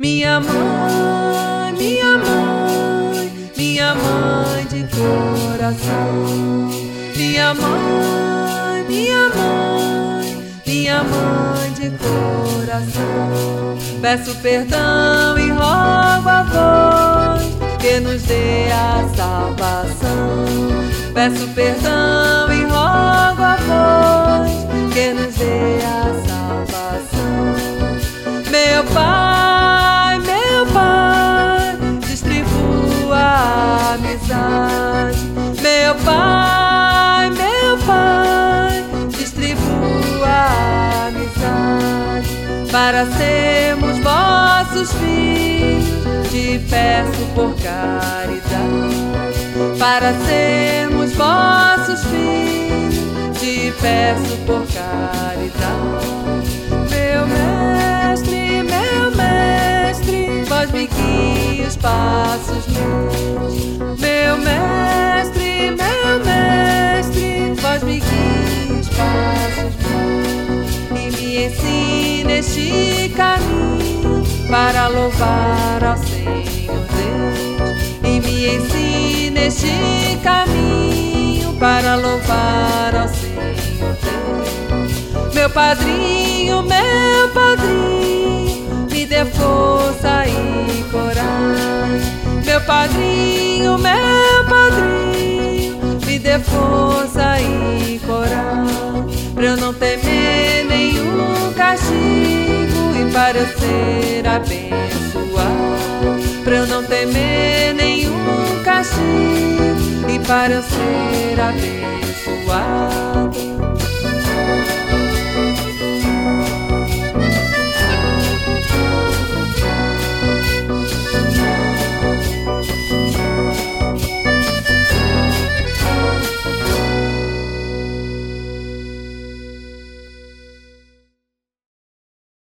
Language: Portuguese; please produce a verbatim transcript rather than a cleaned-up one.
Minha mãe, minha mãe, minha mãe de coração. Minha mãe, minha mãe, minha mãe de coração. Peço perdão e rogo a vós que nos dê a salvação. Peço perdão e rogo a vós que nos dê a salvação. Meu Pai, meu Pai, distribua a amizade. Meu Pai, meu Pai, distribua a amizade. Para sermos vossos filhos, te peço por caridade. Para sermos vossos filhos, te peço por caridade. Meu mestre, meu mestre, vós me guie os passos meus. Meu mestre, meu mestre, vós me guie os passos meus. E me ensine este caminho para louvar ao Senhor Deus. E me ensine este caminho para louvar ao Senhor Deus. Meu padrinho, meu padrinho, me dê força e coragem. Meu padrinho, meu padrinho, me dê força e coragem, pra eu não temer nenhum castigo e para eu ser abençoado. Pra eu não temer nenhum castigo e para eu ser abençoado.